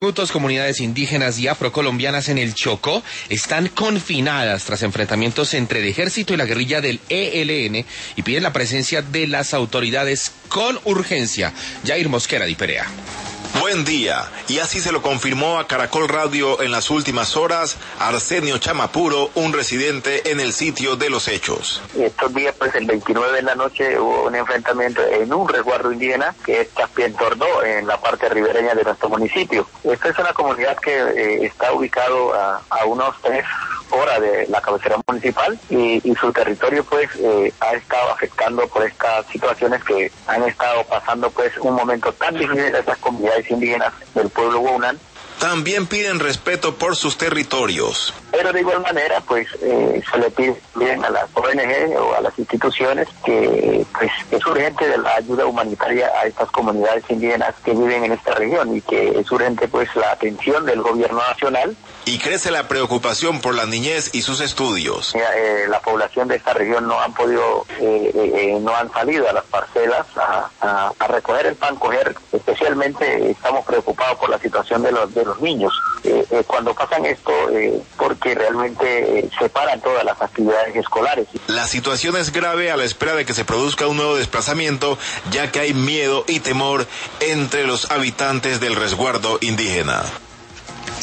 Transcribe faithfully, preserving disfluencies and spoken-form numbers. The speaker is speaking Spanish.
Minutos, comunidades indígenas y afrocolombianas en el Chocó están confinadas tras enfrentamientos entre el ejército y la guerrilla del E L N y piden la presencia de las autoridades con urgencia. Jair Mosquera de Perea. Buen día, y así se lo confirmó a Caracol Radio en las últimas horas Arsenio Chamapuro, un residente en el sitio de los hechos. Estos días, pues el veintinueve de la noche hubo un enfrentamiento en un resguardo indígena que es Caspientordó, en la parte ribereña de nuestro municipio. Esta es una comunidad que eh, está ubicado a, a unos tres horas de la cabecera municipal y, y su territorio pues eh, ha estado afectando por estas situaciones que han estado pasando pues un momento tan difícil a estas comunidades indígenas del pueblo Huaunán. También piden respeto por sus territorios. Pero de igual manera, pues, eh, se le pide bien a las O N G o a las instituciones que, pues, es urgente de la ayuda humanitaria a estas comunidades indígenas que viven en esta región y que es urgente, pues, la atención del gobierno nacional. Y crece la preocupación por la niñez y sus estudios. Eh, la población de esta región no han podido, eh, eh, no han salido a las parcelas a, a, a recoger el pan coger. Especialmente estamos preocupados por la situación de los de los niños. Eh, eh, cuando pasan esto, eh, porque realmente eh, separan todas las actividades escolares. La situación es grave a la espera de que se produzca un nuevo desplazamiento, ya que hay miedo y temor entre los habitantes del resguardo indígena.